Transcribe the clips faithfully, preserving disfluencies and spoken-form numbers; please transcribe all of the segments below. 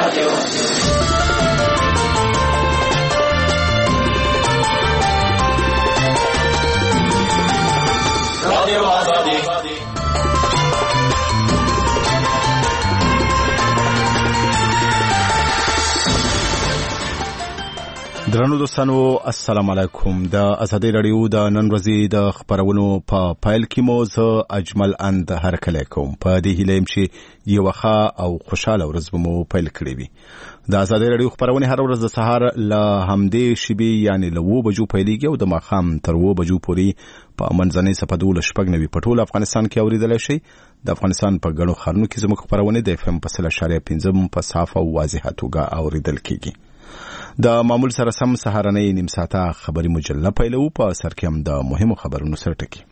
رادیو رادیو آزادی. درنو دوستانو السلام علیکم. د ازادي رادیو د نن ورځې د خبرونو په پایل کې مو زه اجمل اند هرکلی کوم. په دې هیله یم چې یوه ښه او خوشاله ورځ به مو پیل کړې وي. د ازادي رادیو خبرونه هر ورځ د سهار له همدې شیبې یعنې له اوه بجو پیلېږي او د ماښام تر اوه بجو پورې په منځنۍ صفحه دولس شپږ نوي په ټول افغانستان کې اورېدلی شئ. د افغانستان په ګڼو ښارونو کې زموږ خپرونې د اف ام په سل اشاریه پنځه په صافه او واضحه توګه اورېدل کېږي. د معمول سره سم سهارنۍ نیم ساعته خبري مجله پیلو. په سر کې هم د مهمو خبرونو سره ټکي.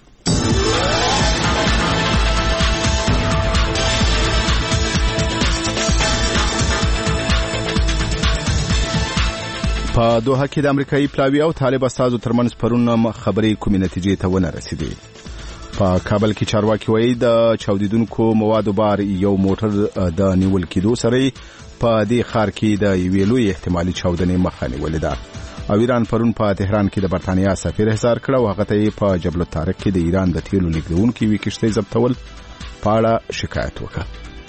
په دوحه کې د امریکایي پلاوي او طالب استازو ترمنځ پرون خبرې کومې نتیجې ته ونه رسیدې. په کابل کې چارواکي وایي د چاودیدونکو موادو بار یو موټر د نیول کېدو سره په دې ښار کې د یوې لوی احتمالي چاودنې مخه نیولې ده. او ایران پرون په تهران کې د برتانیا سفیر احضار کړ او هغه ته په جبل الطارق کې د ایران د تیلو لیږدونکي یوې کښتۍ ضبطول په اړه شکایت وکړ.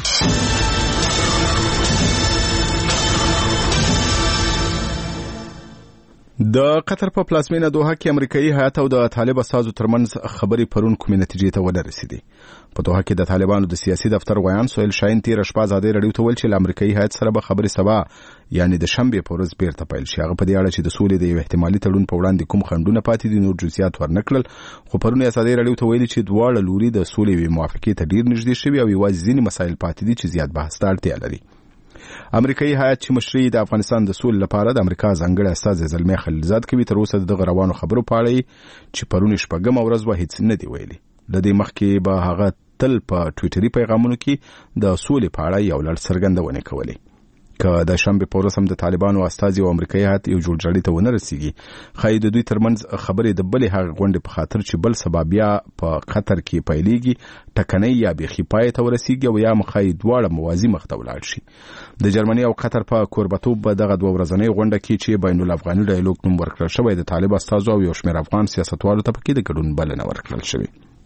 د قطر په پلازمینه دوحه کې امریکایي هیات او د طالب استازو ترمنځ خبرې پرون کومې نتیجې ته ونه رسیدې. په دوحه کې د طالبانو د سیاسي دفتر غویان سهیل شاهین تېره شپه ازادي رادیو ته ویل چې له امریکایي هیات سره به خبرې سبا یعنې د شنبې په ورځ بیرته پیل شي. هغه په دې اړه چې د سولې د یو احتمالي تړون په وړاندې کوم خنډونه پاتې دي نور جزئیات ورنه کړل. خو پرون یې ازادي رادیو ته ویلي چې دواړه لوري د سولې یوې موافقې ته ډېر نږدې شوي او یوازې ځینې مسایل پاتې دي چې زیات بحث ته اړتیا لري. امریکایي هیات چې مشري د افغانستان د سولې لپاره د امریکا ځانګړی استازی زلمی خلیلزاد کوي تر اوسه دغه روانو خبرو په اړه چې پرون شپږمه ورځ وه هیڅ نه دی ویلي. له دې مخکې به هغه تل په ټویټري پیغامونو کې د سولې په اړه یو لړ څرګندونې کولې. که د شنبې په ورځ هم د طالبانو استازي او امریکایي هیات یو جوړجاړي ته ونه رسیږي ښایي د دوی ترمنځ خبرې د بلې هغې غونډې په خاطر چې بل سبا بیا په قطر کې پیلېږي ټکنۍ یا بیخي پای ته ورسیږي او یا ښایي دواړه موازي مخ ته ولاړ شي. د جرمني او قطر په کوربتوب به دغه دوه ورځنۍ غونډه کې چې بین الافغاني ډایلوګ نوم ورکړل شوی د طالب استازو او یو شمېر افغان سیاستوالو ته پکې د ګډون بلنه ورکړل شوې.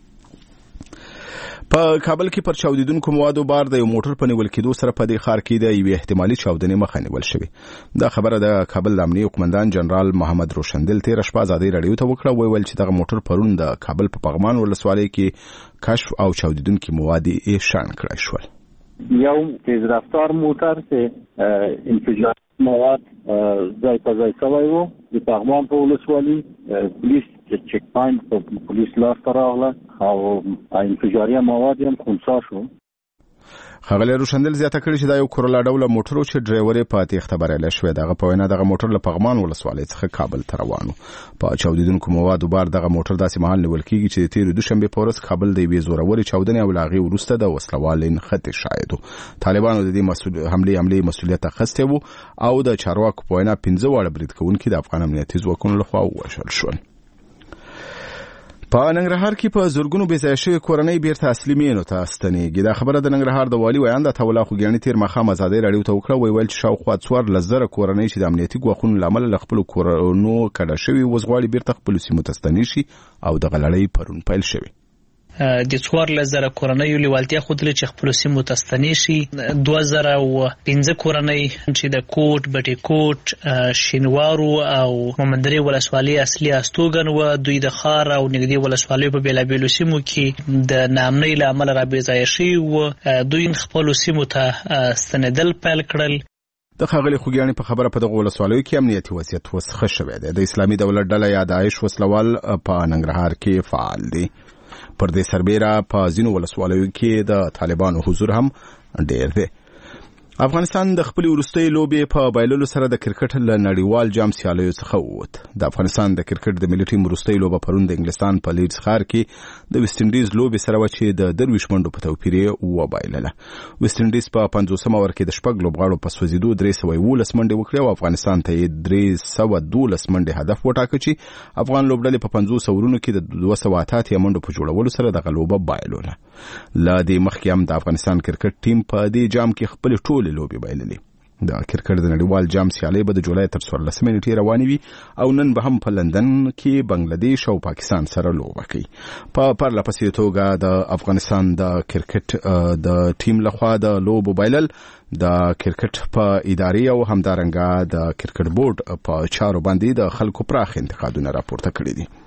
په کابل کې پر چاودیدونکو موادو بار د یو موټر په نیول کېدو سره په دې ښار کې د یوې احتمالي چاودنې مخه نیول شوې. دا خبره د کابل د امنیې قومندان جنرال محمد روشندل تېره شپه ازادي رادیو ته وکړه. ویل چې دغه موټر پرون د کابل په پغمان ولسوالۍ کې کشف او چاودیدونکي مواد یې شان کړای شول. یو تیز رفتار موټر چې انفجار مواد ځای په ځای شوی و د پغمان په ولسوالۍ پولیس چک پاینټ په پولیس لاس ته راغله او انفجاري مواد هم خنثی شو. ښاغلی روشندل زیاته کړې چې دا یو کورلا ډوله موټر و چې ډرایور یې په تېښته بریالی شوی. د هغه په وینا دغه موټر له پغمان ولسوالۍ څخه کابل ته روان و. په چاودیدونکو موادو بار دغه موټر داسې مهال نیول کېږي چې د تېرې دوشنبې په ورځ کابل د یوې زورورې چاودنې او له هغې وروسته د وسلوالې نښتې شاهد و. طالبانو د دې حملې حملې مسؤلیت اخیستی و او د چارواکو په وینا پنځه واړه برید کوونکي د افغان امنیتي ځواکونو لخوا ووژل شول. په ننګرهار کې په زرګونو بې ځایه شوې کورنۍ بیرته اصلي مینو ته ستنېږي. دا خبره د ننګرهار د والي ویاند عطاالله خوږیاڼي تېر ماښام ازادي رادیو ته وکړه. ویل چې شاوخوا څوارلس زره کورنۍ چې د امنیتي ګواښونو له امله له خپلو کورونو کډه شوي اوس غواړي بیرته خپلو سیمو ته ستنې شي او دغه لړۍ پرون پیل شوې. د څوارلس زره کورنیو لیوالتیا ښودلې چې خپلو سیمو ته ستنې شي. دوه زره او پنځه کورنۍ چې د کوټ بټي کوټ شینوارو او مومندرې ولسوالۍ اصلي استوګن و دوی د ښار او نږدې ولسوالیو په بېلابېلو سیمو کې د ناامنۍ له امله را بې ځایه شوي و دوی خپلو سیمو ته ستنېدل پیل کړل. د ښاغلي خوږیاڼي په خبره په دغه ولسوالیو کې امنیتي وضعیت اوس ښه شوی دی. د اسلامي دولت ډله یا داعش وسلوال په ننګرهار کې فعال دي. پر دې سربیره په ځینو ولسوالیو کې د طالبانو حضور هم ډېر دی. افغانستان د خپل وروستۍ لوبې په بایللو سره د کرکټ له نړیوال جام سیالیو څخه ووت. د افغانستان د کرکټ د ملي ټیم وروستۍ لوبه پرون د انګلستان په لیډز ښار کې د ویسټ انډیز لوبې سره وه چې د درویشت منډو په توپیر یې وبایلله. ویسټ انډیز په پنځوسمه اوور کې د شپږ لوبغاړو په سوځېدو درې سوه یولس منډې وکړې او افغانستان ته یې درې سوه دولس منډې هدف وټاکه چې افغان لوبډلې په پنځوس اورونو کې د دوه سوه اته اتیا منډو په جوړولو سره دغه لوبه بایلوله. له دې مخکې هم د افغانستان کرکټ ټیم په دې جام کې خپلې ټولې لوبې بایللې. د کرکټ د نړیوال جام سیالۍ به د جولای تر څوارلسمې نیټې روانې وي او نن به هم په لندن کې بنگلاديش او پاکستان سره لوبه کوي. په پرله پسې توګه د افغانستان د کرکټ د ټیم لخوا د لوبو بایلل د کرکټ په ادارې او همدارنګه د کرکټ بورډ په چارو باندې د خلکو پراخ انتقادونه راپورته کړي دي.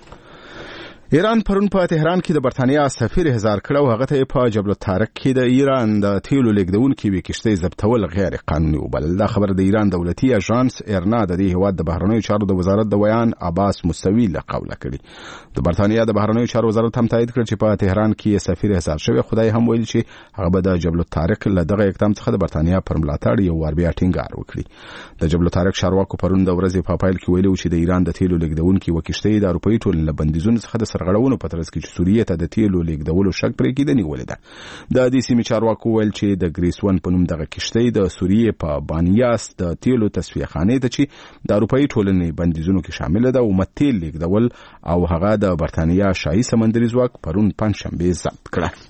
ایران پرون په تهران کې د برتانیا سفیر احضار کړ او هغه ته په جبل الطارق کې د ایران د تیلو لیږدونکو وی کشتۍ ضبطول غیر قانوني وبلل. دا خبر د ایران دولتي اژانس ایرنا د دې هیواد د بهرنیو چارو د وزارت د ویان عباس مستوی له قوله کړي. د برتانیا د بهرنیو چارو وزارت هم تایید کړ چې په تهران کې سفیر احضار شوی. خدای هم ویل چې هغه به د جبل الطارق له دغه اقدام څخه د برتانیا پر ملاتړ یو ور بیا ټینګار وکړي. د جبل الطارق چارواکو پرون د ورځې په پایل کې ویلي چې د ایران د تیلو لیږدونکو وکشتۍ د اروپאי ټولنې بندیزونو څخه د سرغړونو په ترڅ کې چې سوریې ته د تیلو لیږدولو شک پرې کېدنې ولې ده. د دې سیمې چارواکو ویل چې د ګریسون په نوم دغه کشتۍ د سوریې په بانیاس د تیلو تصفیه خانې ته چې د اروپאי ټولنې بندیزونو کې شامل ده او متیل لیږدول او هغه د برتانیا شاهي سمندري ځواک پرون پنځشنبه ضبط کړه.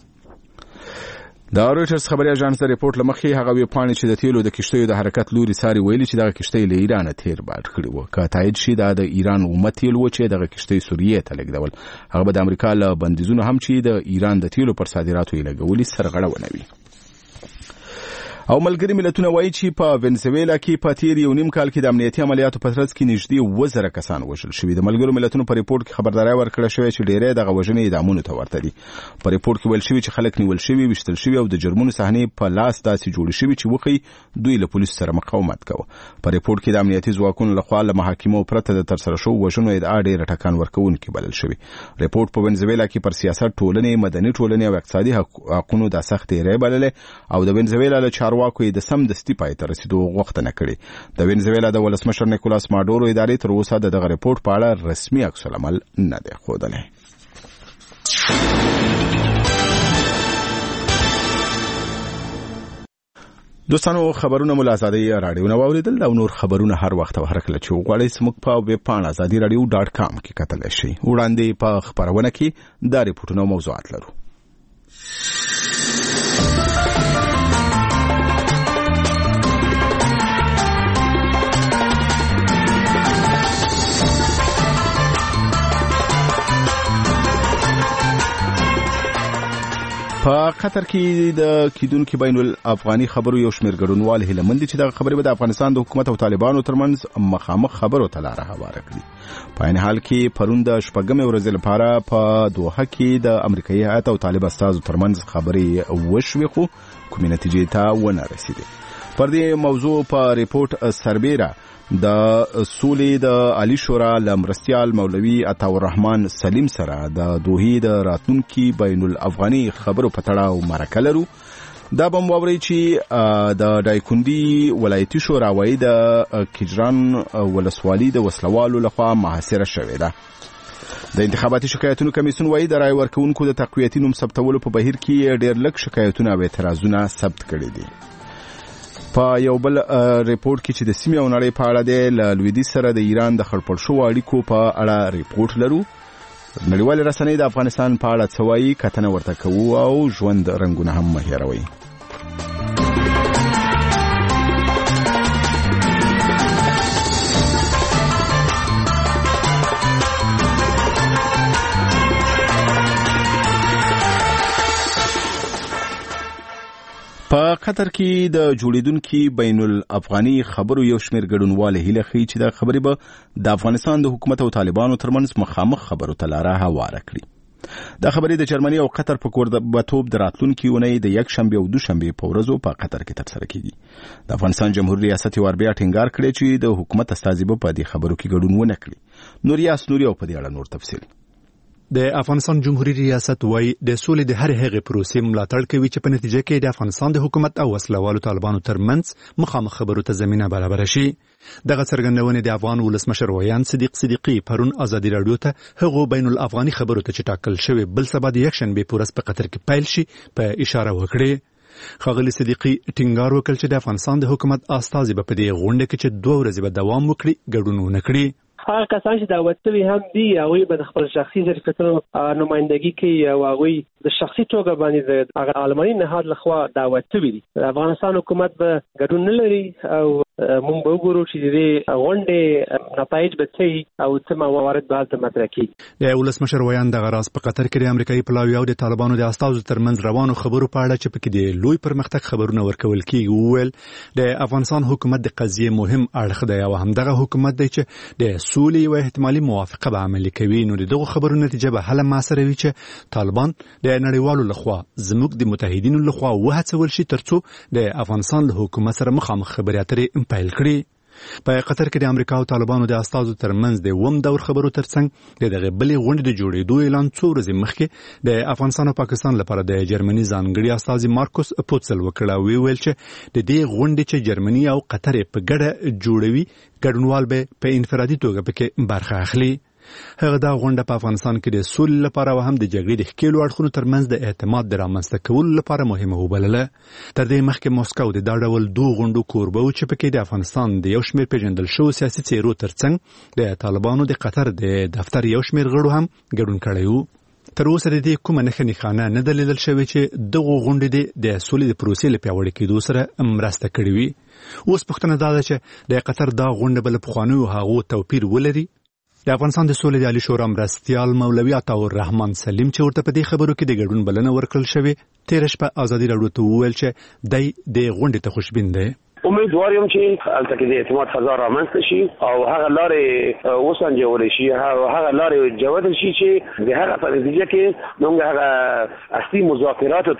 د رويټرز خبري اژانس د ریپورت لمخې هغه وی پاڼې چې د تیلو د کشتیو د حرکت لوري ساري ویلي چې دغه کشتۍ له ایران تیر باد کړي وو. که تایید شي دا د ایران اومه تیل و چې دغه کشتۍ سوریې ته لیږدول. هغه به د امریکا له بندیزونو هم چې د ایران د تیلو پر صادراتو یې لګولي سرغړونه وي. او ملګری ملتونه وایي چې په وینزویلا کې په تیر یو نیم کال کې د امنیتي عملیاتو په ترڅ کې نږدې اووه زره کسان وژل شوي. د ملګرو ملتونو په ریپورت کې خبرداري ورکړه شوې چې ډېری دغه وژنې اعدامونو ته ورته دي. په ریپورت کې ویل شوي چې خلک نیول شوي، ویشتل شوي او د جرمونو صحنې په لاس داسې جوړې شوي چې وښیي دوی له پولیسو سره مقاومت کوه. په ریپورت کې د امنیتي ځواکونو لخوا له محاکمو پرته د ترسره شوو وژنو ادعا ډېره ټکان ورکوونکې بلل شوې. ریپورت په وینزویلا کې پر سیاست، ټولنې، مدني ټولنې او اقتصادي حقونو د سختې ری بللې او د وینزویلا له چارواکو یې د سم دستي پای ته رسیدو غوښتنه کړې. د وینزویلا د ولسمشر نیکولاس ماډورو ادارې تر اوسه د دغه ریپورت په اړه رسمي عکس العمل نه دی ښودلی. دوستانو، خبرونه مو له ازادۍ راډیو نه واورېدل او نور خبرونه هر وخت او هر کله چې وغواړئ زموږ په ویب پاڼه ازادي راډیو ډاټ کام کې کتلی شئ. وړاندې په خپرونه کې دا ریپورټونه او موضوعات لرو. په قطر کې د کیدونکو بین الافغاني خبرو یو شمېر ګډونوال هیله مند چې د خبرې به د افغانستان د حکومت او طالبانو ترمنځ مخامخ خبرو ته لاره هواره کړي. په عین حال کې پرون د شپږمې ورځې لپاره په دوحه کې د امریکایي هیات او طالب استازو ترمنځ خبرې وشوې خو کومې نتیجې ته ونه رسیدې. پر دې موضوع په ریپورت سربیره د سولې د عالی شورا لمرستیال مولوی عطاءالرحمن سلیم سره د دوحې د راتلونکي بین الافغاني خبرو په تړاو مرکه لرو. دا به مو واورئ چې د دایکندي ولایتي شورا وایي د کجران ولسوالي د وسلوالو لخوا محاصره شوې ده. د انتخاباتي شکایتونو کمیسیون وایي د رای ورکوونکو د تقویتي نوم ثبتولو په بهیر کې ډېر لږ شکایتونه او اعتراضونه ثبت کړي دي. په یو بل ریپورت کې چې د سیمې او نړۍ په اړه دی، له لویدیځ سره د ایران د خړپړ شوو اړیکو په اړه ریپورت لرو. نړیوالې رسنۍ د افغانستان په اړه څه وایي، کتنه ورته کوو او ژوند رنګونه هم مه هېروئ. په قطر کې د جوړیدونکو بین الافغاني خبرو یو شمېر ګډونوال هیله ښیي چې د خبرې به د افغانستان د حکومت او طالبانو ترمنځ مخامخ خبرو ته لاره هواره کړي. دا خبرې د جرمني او قطر په کوربه‌توب د راتلونکي اونۍ د یک شنبې او دوشنبې په ورځو په قطر کې ترسره کیږي. د افغانستان جمهوریت ریاست یې ور بیا ټینګار کړی چې د حکومت استازي به په دې خبرو کې ګډون ونه کړي. نوریاس نوري او په دې اړه نور تفصیل. د افغانستان جمهوریت ریاست وایي د سولې د هر هغه پروسې ملاتړ کوي چې په نتیجه کې د افغانستان د حکومت او وسلوالو طالبانو ترمنځ مخامخ خبرو ته زمينه برابر شي. دغه څرګندونه د افغان ولسمشر ویان صدیق صدیقی پرون ازادي رادیو ته هغه بین الافغاني خبرو ته چې ټاکل شوی بل سبا د یک شنبه پورس په قطر کې پیل شي په اشاره وکړي. خاغلی صدیقی ټینګار وکړ چې د افغانستان د حکومت استازي په دې غونډه کې چې دوه ورځې به دوام وکړي ګډون ونه کړي. هغه کسان چې دعوت شوي هم دي هغوی به د خپل شخصي ظرفیتونو نمایندګي کوي او هغوی د شخصي توګه باندې د عالمي نهاد لخوا دعوت شوی دی. افغانستان حکومت به ګډون نه لري او موږ به وګورو چې د غونډې نتایج به څه او څه موارد به هلته مطرح کیږي. د ولسمشر ویان دغه راز په قطر کې د امریکایي پلاوي او د طالبانو د استازو ترمنځ روانو خبرو په اړه چې پکې د لوی پرمختګ خبرونه ورکول کیږي وویل د افغانستان حکومت د قضیې مهم اړخ دی او همدغه حکومت دی چې د سولې او احتمالي موافقه به عملي کوي. نو دغه خبرو نتیجه به هله ماسره وي چې طالبان د نړیوالو لخوا زموږ د متحدینو لخوا وهڅول شي ترڅو د افغانستان له حکومت سره مخامخ خبرې اترې پیل کړي. په قطر کې د امریکا او طالبانو د استازو ترمنځ د وم دور خبرو ترڅنګ د دغه بلې غونډې د جوړېدو اعلان څو ورځې مخکې د افغانستان او پاکستان لپاره د جرمني ځانګړي استازي مارکوس پوتسل وکړ او ویل چې د دې غونډې چې جرمني او قطر په ګډه جوړوي ګډونوال به په انفرادي توګه پکې برخه اخلي. هغه دا غونډه په افغانستان کې د سولې لپاره او هم د جګړې د ښکېلو اړخونو ترمنځ د اعتماد د رامنځته کولو لپاره مهمه وبلله. تر دې مخکې موسکو د دا ډول دوه غونډو کوربه و چې پکې د افغانستان د یو شمېر پیژندل شوو سیاسي څېرو ترڅنګ د طالبانو د قطر د دفتر یو شمېر غړو هم ګډون کړی و. تر اوسه د دې کومه نښه نښانه نه ده لیدل شوې چې دغه غونډې د سولې د پروسې له پیاوړي کېدو سره مرسته کړې وي. اوس پوښتنه دا ده چې د قطر دا غونډه به له پخوانیو هغو توپیر ولري. د افغانستان د سولې د عالی شورا مرستیال مولوي عطاالرحمن سلیم چې ورته په دې خبرو کې د ګډون بلنه ورکړل شوې تېره شپه ازادي راډیو ته وویل چې دی د غونډې ته خوشبین دی. امیدوار یم چې هلته کې د اعتماد فضا رامنځته شي او هغه لارې وسنجول شي او هغه لارې جوړ شي چې د هغه په نتیجه کې موږ هغه اصلي مذاکرات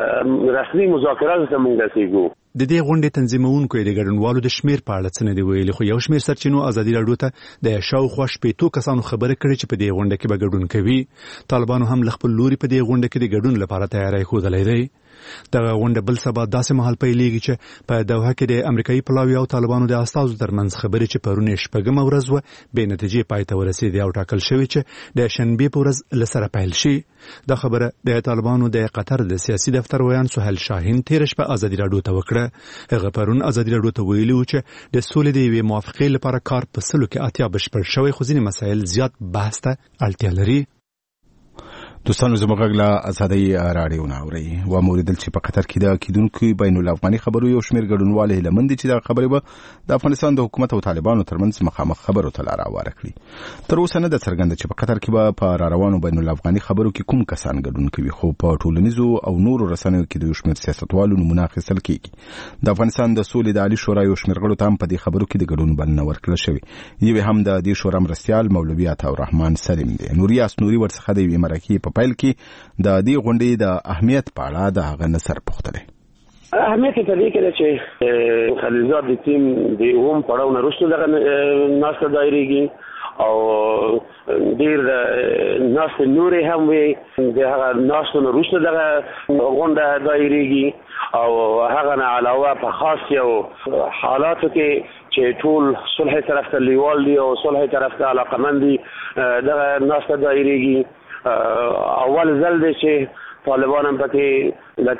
ته رسمي مذاکرات ته موږ رسیږو. د دې غونډې تنظیمونکو د ګډونوالو د شمیر په اړه څه نه دی ویلي خو یو شمیر سرچینو ازادي راډیو ته د شاوخوا شپېتو کسانو خبره کړې چې په دې غونډه کې به ګډون کوي. طالبانو هم له خپل لوري په دې غونډه کې د ګډون لپاره تیاری ښودلی دی. دغه غونډه بل سبا داسې مهال پیلېږي چې په دوحه کې د امریکایي پلاوي او طالبانو د استازو ترمنځ خبرې چې پرون یې شپږمه ورځ وه بې نتیجې پای ته ورسېدې او ټاکل شوې چې د شنبې په ورځ له سره پیل شي. دا خبره د طالبانو د قطر د سیاسي دفتر ویان سهیل شاهین تېره شپه ازادي راډیو ته وکړه. هغه پرون ازادي راډیو ته ویلي و چې د سولې د یوې موافقې لپاره کار په سلو کې اتیا بشپړ شوی خو ځینې مسایل زیات بحث ته اړتیا لري. دوستانو زموږ غږ له ازادۍ راډیو نه اورئ. واوریدل چې په قطر کې د کیدونکو بین الافغاني خبرو یو شمېر ګډونوال هیله مند دي چې دا خبرې به د افغانستان د حکومت او طالبانو ترمنځ مخامخ خبرو ته لار هواره کړي. تر اوسه نه ده څرګنده چې په قطر کې به په را روانو بین الافغاني خبرو کې کوم کسان ګډون کوي خو په ټولنیزو او نورو رسنیو کې د یو شمېر سیاستوالو نمونه اخیستل کېږي. د افغانستان د سولې د عالی شورا یو شمېر غړو ته هم په دې خبرو کې د ګډون بلنه ورکړل شوې. یو هم د دې شورا مرستیال مولوي عطاالرحمن سلیم دی. نوریاس نوري ورڅخه د یوې مرکې په پیل کې د دې غونډې د اهمیت په اړه د هغه نظر پوښتلی. اهمیت په دې کې ده چې خلیلزاد د ټیم د اوم پړاو نه وروسته دغه ناسته دایریږي او ډېر ناسته نورې هم وي د هغه ناستو نه وروسته دغه غونډه دایریږي او هغه نه علاوه په خاص یو حالاتو کې چې ټول صلح طرف ته لیوال دي او صلح طرف ته علاقمند دي دغه ناسته دایریږي. اول ځل دی چې طالبان هم پکې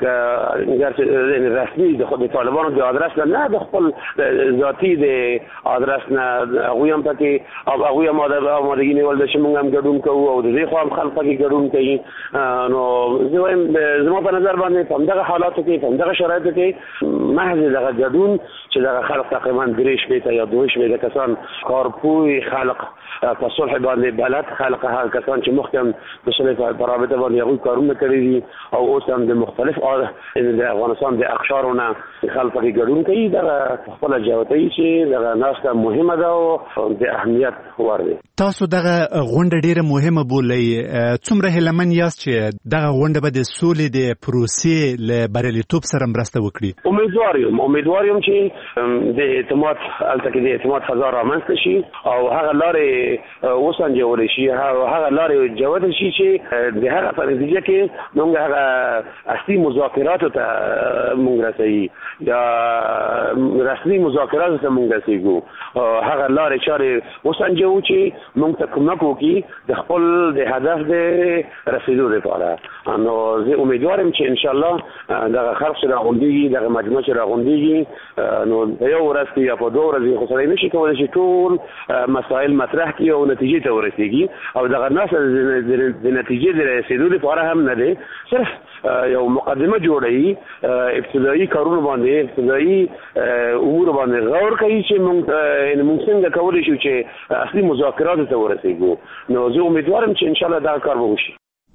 لکه رسمي د طالبانو د آدرس نه د خپل ذاتي د آدرس نه هغوی هم پکې هغوی هم آمادګي نیول ده چې موږ هم ګډون کوو او د دې خوا هم خلک پکې ګډون کوي. نو زه وایم زما په نظر باندې په همدغه حالاتو کې په همدغه شرایطو کې محض دغه ګډون چې دغه خلک تقریبا درې شپېته یا دوه شپېته کسان کارپوی خلک په صلح باندې بلد خلک هغه کسان چې مخکې هم د صلح په رابطه باندې هغوی کارونه کړي دي او اوس هم د مختلف د افغانستان د اقشارونه خلک پکې ګډون کوي. دغه خپله جوتوي چې دغه ناسته مهمه ده او د اهمیت وړ دی. تاسو دغه غونډه ډیره مهمه بولئ. څومره هیلهمن یاست چې دغه غونډه به د سولې د پروسې له بریالیتوب سره مرسته وکړي؟ امیدوار یم امیدوار یم چې د اعتماد هلته کې د اعتماد فضا رامنځته شي او هغه لارې وسنجول شي او هغه لارې جوړ شي چې د هغه په نتیجه کې موږ هغه اصلي مذاکراتو ته موږ رسېږو یا رسمي مذاکراتو ته موږ رسېږو. هغه لارې چارې وسنجوو چې موږ ته کومک وکړي د خپل د هدف د رسیدو لپاره. نو زه امیدوارم چې ان شاء الله دغه خلک چې راغونډېږي دغه مجموعه چې راغونډېږي نو د یو ورځ کې یا په دوه ورځې خو سړی نشي کولی چې ټول مسایل مطرح کړي او نتیجې ته ورسېږي او دغه نسل د نتیجې د رسېدو لپاره هم نه دی، صرف یو مقدمه جوړوي، ابتدایي کارونه باندې ابتدایي امور باندې غور کوي چې موږ موږ څنګه کولی شو چې اصلي مذاکراتو ته ورسېږو. نو زه امیدوارم چې ان شاء الله دا کار وشي.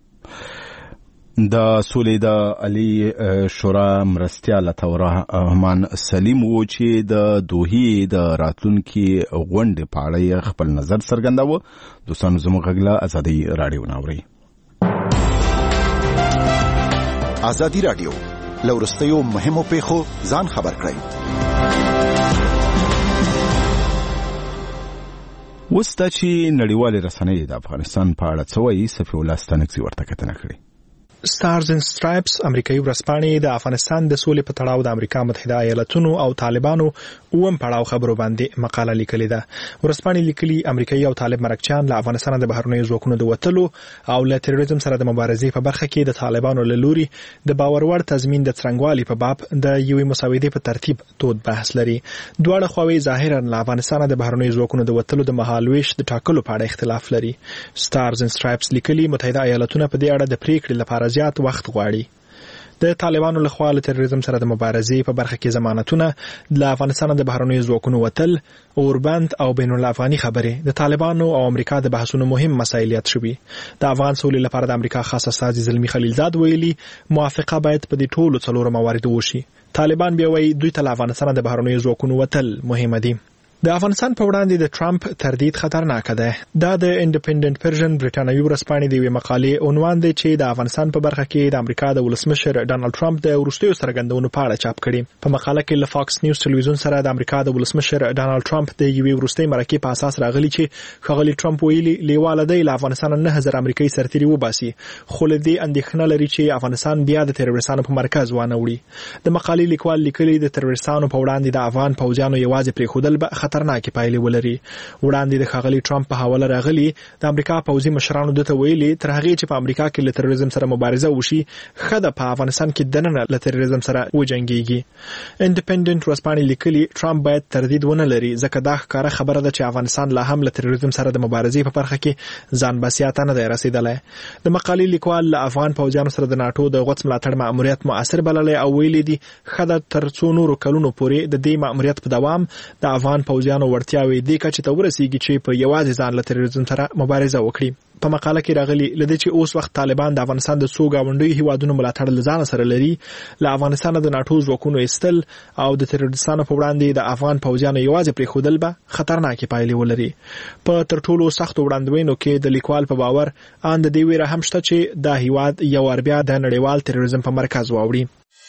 د سولې د علي شورا مرستیال رحمان سلیم و چې د دوحې د راتلونکي غونډې په اړه خپل نظر څرګنداوه. دوستانو زموږ غږ له ازادي راډیو نه اورئ. ازادي راډیو له وروستیو مهمو پیښو ځان خبر کړئ. اوس دا چې نړیوالې رسنۍ د افغانستان په اړه څه وایي، صفي الله ستانکزي ورته کتنه کړې. ستارز اند سټرایپس امریکایي ورځپاڼې د افغانستان د سولې په تړاو د امریکا متحده ایالاتونو او طالبانو اوم پړاو خبرو باندې مقاله لیکلې ده. ورځپاڼې لیکلي امریکایي او طالب مرکچیان له افغانستان د بهرنیو ځواکونو د وتلو او له تروریزم سره د مبارزې په برخه کې د طالبانو له لوري د باور وړ تضمین د څرنګوالي په باب د یوې مسودې په ترتیب تود بحث لري. دواړه خواوې ظاهرا له افغانستان د بهرنیو ځواکونو د وتلو د مهالويش د ټاکلو په اړه اختلاف لري. ستارز اند سټرایپس لیکلي متحده ایالاتونه په دې اړه د پریکړې لپاره زیات وخت غواړي. د طالبانو لخوا له تروریزم سره د مبارزې په برخه کې ضمانتونه د افغانستان د بهرنیو ځواکونو وتل، اوربند او بین الافغاني خبرې د طالبانو او امریکا د بحثونو مهم مسایلیت شوي. د افغان سولې لپاره د امریکا خاص استازي زلمی خلیلزاد ویلي موافقه باید په دې ټولو څلورو مواردو وشي. طالبان بیا وایي دوی ته له افغانستان د بهرنیو ځواکونو وتل مهمه دي. د افغانستان په وړاندې د ټرمپ تردید خطرناک ده. دا د انډیپندنت پرژن برټانوي ورځپاڼې د یوې مقالې عنوان دی چې د افغانستان په برخه کې د امریکا د ولسمشر ډانلډ ټرمپ د وروستیو څرګندونو په اړه چاپ کړي. په مقاله کې له فاکس نیوز ټلویزیون سره د امریکا د ولسمشر ډانلډ ټرمپ د یوې وروستۍ مرکې په اساس راغلي چې ښاغلي ټرمپ ویلي لیواله دی له افغانستان نه هزار امریکایي سرتیري وباسي، خو له دې اندېښنه لري چې افغانستان بیا د تروریستانو په مرکز وانه وړي. د مقالې لیکوال لیکلي د تروریستانو په وړاندې د افغان پوځیانو یوازې پرېښودل به خطرناکې پایلې لري. وړاندې د ښاغلي ټرمپ په حواله راغلي د امریکا پوځي مشرانو دته ویلي تر هغه چې په امریکا کې له تروریزم سره مبارزه وشي خده په افغانستان کې دننه له تروریزم سره وجنګيږي. انډیپندنت ورځپاڼې لیکلي ټرمپ باید تردید ونه لري ځکه دا ښکاره خبره ده چې افغانستان لا هم له تروریزم سره د مبارزې په برخه کې ځان بسیاته نه دی رسیدلی. د مقالې لیکوال له افغان پوځیانو سره د ناتو د غوڅ ملاتړ مأموریت مؤثر بللی او ویلي دي خده تر څو نورو کلونو پورې د دې مأموریت په دوام د افغان پوځیانو وړتیاوې دې کچې ته ورسیږي چې په یوازې ځان له تروریزم سره مبارزه وکړي. په مقاله کې راغلي لدې چې اوس وخت طالبان د افغانستان د څو گاونډیو هیوادونو ملاتړ لزان سره لري، له افغانستان د ناتو ځواکونو ایستل او د تروریستانو په وړاندې د افغان پوځیانو یوازې پرېښودل به خطرناکې پایلې ولري. په تر ټولو سختو وړاندوینو کې د لیکوال په باور ان د دې ویره هم شته چې دا هیواد یو ور بیا د نړیوال تروریزم په مرکز واوړي.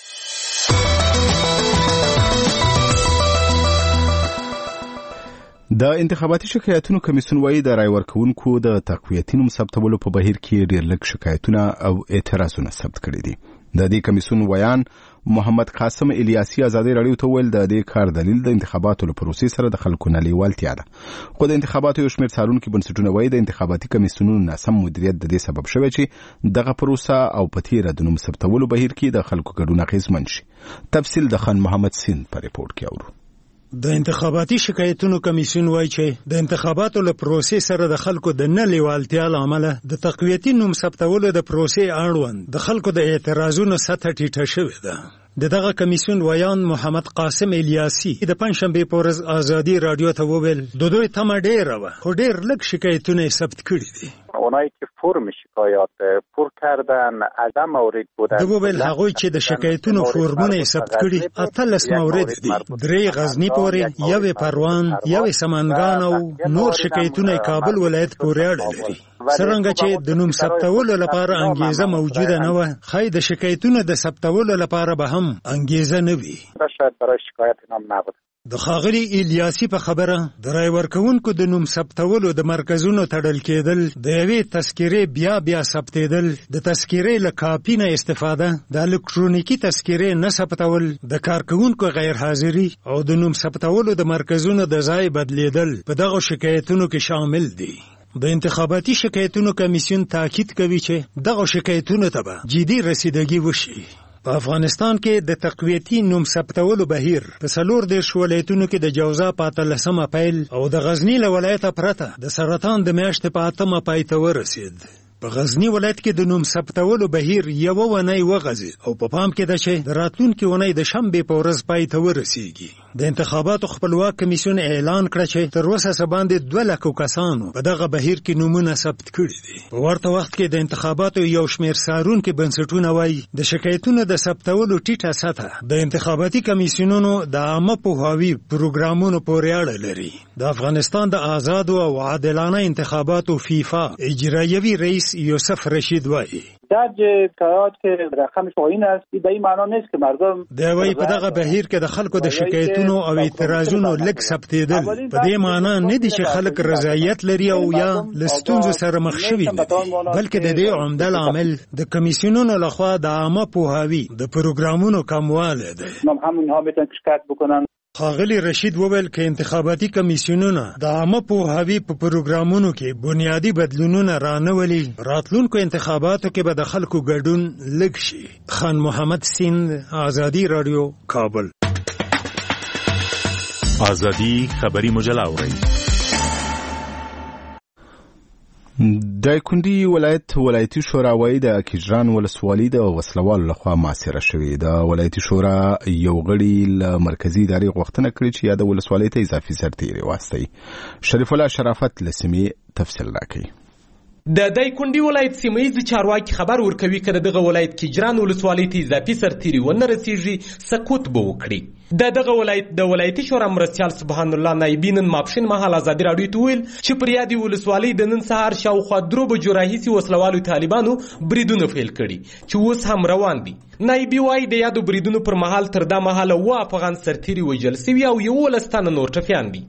د انتخاباتي شکایتونو کمیسیون وایي د رای ورکوونکو د تقویتي نوم ثبتولو په بهیر کې ډېر لږ شکایتونه او اعتراضونه ثبت کړي دي. د دې کمیسیون ویان محمد قاسم الیاسي ازادي راډیو ته ویل د دې کار دلیل د انتخاباتو له پروسې سره د خلکو نه لیوالتیا ده. خو د انتخاباتو یو شمېر څارونکي بنسټونه وایي د انتخاباتي کمیسیونونو ناسم مدیریت د دې سبب شوی چې دغه پروسه او په تیره د نوم ثبتولو بهیر کې د خلکو ګډون اغېزمن شي. تفصیل د خان محمد سین په ریپورت کې اورو. د انتخاباتي شکایتونو کمیسیون وایي چې د انتخاباتو له پروسې سره د خلکو د نه لیوالتیا له امله د تقویتي نوم ثبتولو د پروسې اړوند د خلکو د اعتراضونو سطح ټیټه شوې ده. د دغه کمیسیون ویان محمد قاسم الیاسي د پنځشنبې په ورځ ازادي راډیو ته وویل د دوی تمه ډېره وه خو ډېر لږ شکایتونه یې ثبت کړي دي. اونایی که فرم شکایات پر کردن عدم مورد بودن د وویل هغوی چې د شکایتونو فرمونه یې ثبت کړي اتلس مورد دي، درې غزني پورې، یوې پروان، یوې سمنګان او نور شکایتونه کابل ولایت پورې اړه لري. څرنګه چې د نوم ثبتولو لپاره انګیزه موجوده نه وه، ښایي د شکایتونو د ثبتولو لپاره به هم انګیزه نه وي. شاید برای شکایت نام نبود. د ښاغلي الیاسي په خبره د رای ورکوونکو د نوم ثبتولو د مرکزونو تړل کېدل، د یوې تذکرې بیا بیا ثبتېدل، د تذکرې له کاپي نه استفاده، د الکترونیکي تذکرې نه ثبتول، د کارکوونکو غیر حاضري او د نوم ثبتولو د مرکزونو د ځای بدلیدل په دغو شکایتونو کې شامل دي. د انتخاباتي شکایتونو کمیسیون تاکید کوي چې دغه شکایتونو ته به جدي رسیدګي وشي. په افغانستان کې د تقویتي نوم ثبتولو بهیر په څلور دېرش ولایتونو کې د جوزا په اتلسمه پیل او د غزني له ولایته پرته د سرطان د میاشتې په اتمه پای ته ورسید. په غزني ولایت کې د نوم ثبتولو بهیر یوه ونۍ وغځېد او په پام کې ده چې د راتلونکي اونۍ د شنبې په ورځ پای ته ورسیږي. د انتخاباتو خپلواک کمیسیون اعلان کړ چې تر اوسه څه باندې دوه لکو کسانو په دغه بهیر کې نومونه ثبت کړي دي. په ورته وخت کې د انتخاباتو یو شمېر څارونکي بنسټونه وایي د شکایتونو د ثبتولو ټیټه سطح د انتخاباتي کمیسیونونو د عامه پوهاوي پروګرامونو پورې اړه لري. د افغانستان د آزادو او عادلانه انتخاباتو فیفا اجرایوي رئیس یوسف رشید وایي در کارات که رقم پایین است به این معنا نیست که مردم دا وایي په دغه بهیر کې د خلکو د شکایتونو او اعتراضونو لږ ثبتېدل په دې معنا نه دي چې خلک رضایت لري او یا له ستونزو سره مخ شوي دي، بلکې د دې عمده لامل د کمیسیونونو لخوا د عامه پوهاوي د پروګرامونو کموالی دی. همونها میتونن شکایت بکنن. ښاغلي رشید وویل که انتخاباتي کمیسیونونه د عامه پوهاوي په پروګرامونو کې بنیادي بدلونونه رانولي، راتلونکو انتخاباتو کې به د خلکو ګډون لږ شي. خان محمد سیند، آزادي رادیو، کابل. آزادي خبری مجله اورئ. دایکنډي ولایت ولایتي شورا وایي د کجران ولسوالۍ د وسلوالو لخوا محاصره شوې. د ولایتي شورا یو غړي له مرکزي ادارې غوښتنه کړې چې یا د ولسوالۍ ته اضافي سرتیري واستوي. شریف الله شرافت له سیمې تفصیل راکوي. د دایکنډي ولایت سیمه‌یز چارواکي خبر ورکوي که دغه ولایت کجران ولسوالۍ ته اضافي سرتیري ونه رسیږي سکوت به وکړي. د دغه ولایت د ولایتي شورا مرستیال سبحان الله نایبي نن ماپښین مهال ازادي راډیو ته ویل چې پر یادې ولسوالۍ د نن سهار شاوخوا درو بجو راهیسې وسلوالو طالبانو بریدونه پیل کړي چې اوس هم روان دي. نایبي وایي د یادو بریدونو پر مهال تر دا مهاله اووه افغان سرتیري وژل سوي او یولس تنه نور ټپیان دي.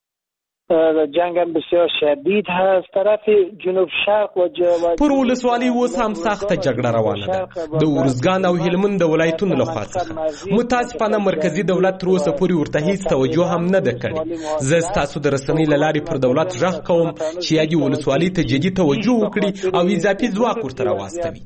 جنگ هم بسیار شدید هست. طرف جنوب شرق و پر ولسوالۍ اوس هم سخته جګړه روانه ده د ارزګان او هلمند د ولایتونو لخوا څخه. متاسفانه مرکزي دولت تر اوسه پورې ورته هیڅ توجه هم نه ده کړې. زه ستاسو د رسنۍ له لارې پر دولت غږ کوم چې یادې ولسوالۍ ته جدي توجه وکړي او اضافي ځواک ورته راواستوي.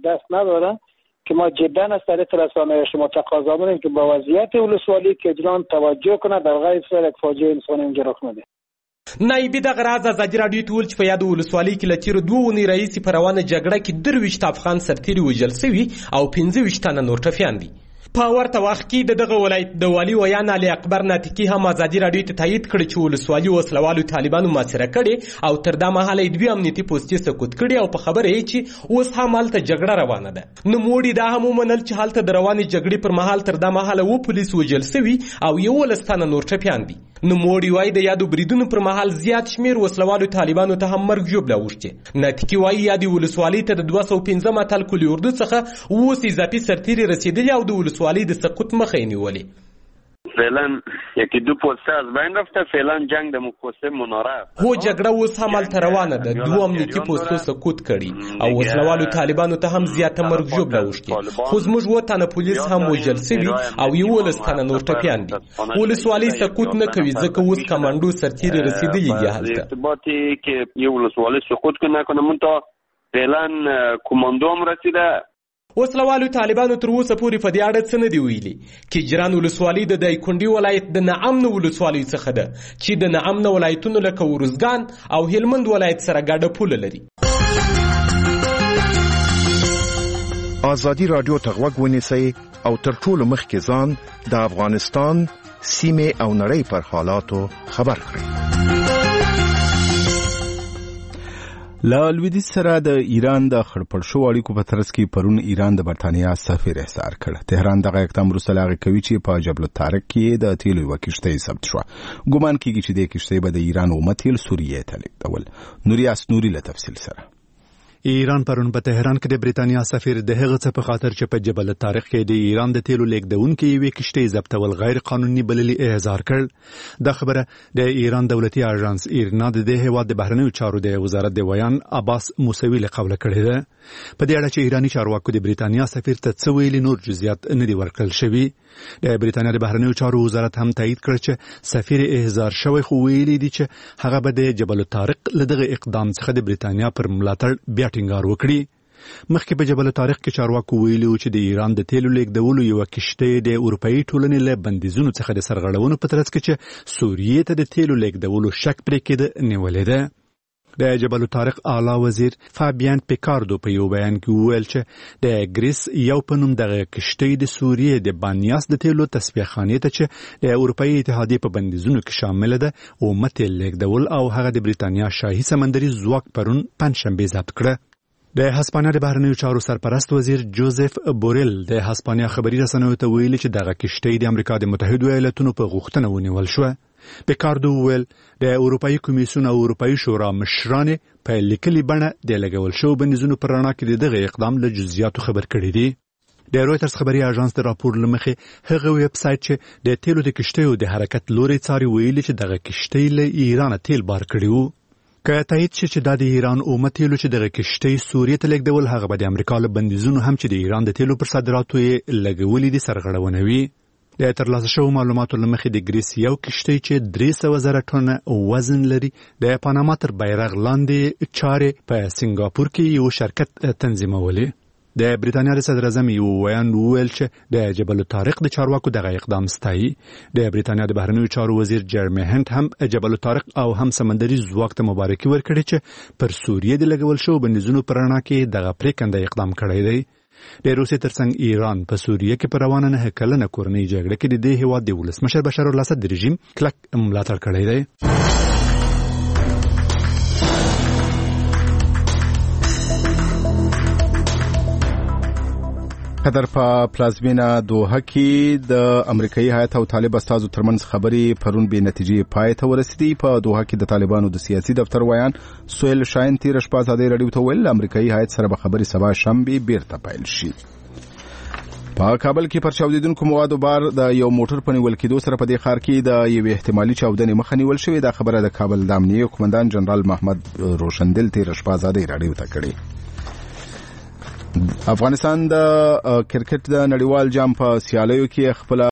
که ما جدا از طریق رسانه شما تقاضا می‌کنیم که با وضعیت ولسوالی کجران توجه کنه، در غیر صورت یک فاجعه انسانی اینجا رخ میده. نایبي دغه راز ازادي راډیو ته ویل چې په یادو ولسوالۍ کې له تېرو دوو اونۍ راهیسې په روانه جګړه کې درویشت افغان سرتیري وژل سوي او پنځه ویشت تنه نور ټپیان دي. په ورته وخت کې د دغه ولایت د والي ویان علي اکبر ناتقي هم ازادي راډیو ته تایید کړی چې ولسوالي وسلوالو طالبانو محاصره کړې او تر دا مهاله یې دوې امنیتي پوستې سقوط کړي او په خبره یې چې اوس هم هلته جګړه روانه ده. نوموړي دا هم ومنل چې هلته د روانې جګړې پر مهال تر دا مهاله اووه پولیس وژل سوي او یولس تنه نور ټپیان دي. نوموړي وایي د یادو بریدونو پر مهال زیات شمېر وسلوالو طالبانو ته هم مرګ ژوبله اوښتې. ناتقي وایي یادې ولسوالۍ ته د دوه سوه پنځم اتل کلي اردو څخه اوس اضافي سرتیري رسېدلي او د ولسوالۍ د سقوط مخه یې نیولې. فعلا یکی دو پوسته از بین رفته. فعلا جنگ د پوسته مناره هو جګړه اوس هم هلته روانه ده. دوه امنیتي پوستو سقوط کړي او وسلوالو طالبانو ته هم زیاته مرګ ژوبله اوښتې. خو زموږ اووه تنه پولیس هم وژل سوي او یولس تنه نور ټپیان دي. ولسوالۍ سقوط نه کوي ځکه اوس کمانډو سرتیري رسېدلي دي هلته. ارتباطی که یو ولسوالۍ سقوط نکنه منتها فعلا کمانډو هم رسیده. وسلوالو طالبانو تر اوسه پورې په دې اړه څه نه دي ویلي. کجران ولسوالۍ د دایکنډي ولایت د ناامنو ولسوالیو څخه ده چې د ناامنه ولایتونو لکه ارزګان او هلمند ولایت سره ګډه پوله لري. آزادي راډیو ته غوږ ونیسئ او تر ټولو مخکې ځان د افغانستان سیمې او نړۍ پر حالاتو خبر کړئ. له لویدیځ سره د ایران د خړپړ شو اړیکو په ترڅ کې پرون ایران د برتانیا سفیر احضار کړ. تهران دغه اقدام وروسته له هغې کوي چې په جبل الطارق کې د تیلو یوه کښتۍ ثبت شوه. ګمان کېږي چې دې کښتۍ به د ایران اومه تیل سوریې ته لیږدول. نوریاس نوري له تفصیل سره. ایران پرون په تهران کې د بریتانیا سفیر د هغه څه په خاطر چې په جبل طارق کې د ایران د تیلو لیږدونکو یوې کشتۍ ضبطول غیر قانوني بللي احضار کړ. دا خبره د ایران دولتي اژانس ایرنا د دې هیواد د بهرنیو چارو د وزارت د ویان عباس موسوي له قوله کړې ده. په دې اړه چې ایرانی چارواکو د بریتانیا سفیر ته څه ویلي نور جزئیات نه دي ورکړل شوي. د بریتانیا د بهرنیو چارو وزارت هم تایید کړ چې سفیر احضار شوی خو ویلي دي چې هغه به د جبل طارق له دغه اقدام څخه د بریتانیا پر ملاتړ بیا ټینګار وکړي. مخکې په جبل طارق کې چارواکو ویلي چې د ایران د تیلو لیږدولو یوه کشتۍ د اروپایي ټولنې له بندیزونو څخه د سرغړونو په ترڅ کې چې سوریې ته د تیلو لیږدولو شک پرې کېده نیولې ده. د جبل طارق اعلی وزیر فابیان پیکاردو په یو بیان کې وویل چې د ګریس یو په نوم دغه کشتۍ د سوریې د بانیاس د تیلو تصفیه خانې ته چې د اروپایي اتحادیې په بندیزونو کې شامل ده اومه تیل لیږدول او هغه د بریتانیا شاهي سمندري ځواک پرون پنجشنبه ضبط کړه. د هسپانیا د بهرنیو چارو سرپرست وزیر جوزف بوریل د هسپانیا خبري رسنیو ته ویلي چې دغه کشتۍ د امریکا د متحدو ایالاتونو په غوښتنه ونیول شوه. پیکاردو ویل د اروپایي کمیسیون او اروپایي شورا مشران په لیکلي بڼه د لګول شو بندیزونو پر رڼا کې دغه اقدام له جزئیاتو خبر کړي دي. د رویټرز خبري اژانس د راپور لمخې هغه ویب سایټ چې د تیلو د کشتیو د حرکت لوري څاري ویلي چې دغه کشتۍ له ایران تیل بار کړي وو. که تایید شي چې د ایران اومه تیلو چې دغه کشتۍ سوریې ته لیږدول هغه به د امریکا له بندیزونو هم چې د ایران د تیلو پر صادراتو یې لګولي دي سرغړونه وي. د ترلاسه شوو معلوماتو له مخې د ګریس یو کشتۍ چې درې سوه زره ټنه وزن لري د پاناما تر بیرغ لاندې چارې په سنګاپور کې یو شرکت تنظیمولې. د بریتانیا د صدر اعظم یو ویان ویل چې د جبل طارق د چارواکو دغه اقدام ستایي. د بریتانیا د بهرنیو چارو وزیر جرمی هنت هم جبل طارق او هم سمندري ځواک ته مبارکي ورکړي چې پر سوریې د لګول شو بندیزونو پر رڼا کې دغه پریکنده اقدام کړی دی. د روسیې ترڅنګ ایران په سوریې کې پر روانه نه کلنه کورنۍ جګړه کې د دې هیواد د ولسمشر بشار الاسد د رژیم کلک ملاتړ کړی دی. قطر په پلازمینه دوحه کې د امریکایي هیات او طالب استازو ترمنځ خبرې پرون بې نتیجې پای ته ورسېدې. په دوحه کې د طالبانو د سیاسي دفتر ویان سویل شاین تیره شپه ازادۍ راډیو ته ویل امریکایي هیات سره به خبرې سبا شنبې بیرته پیل شي. په کابل کې پر چاودیدونکو موادو بار د یو موټر په نیول کېدو سره په دې ښار کې د یوې احتمالي چاودنې مخه نیول شوې. دا خبره د کابل د امنیې قومندان جنرال محمد روشندل تیره شپه ازادۍ راډیو ته کړې. افغانستان د کرکټ د نړیوال جام په سیالیو کې خپل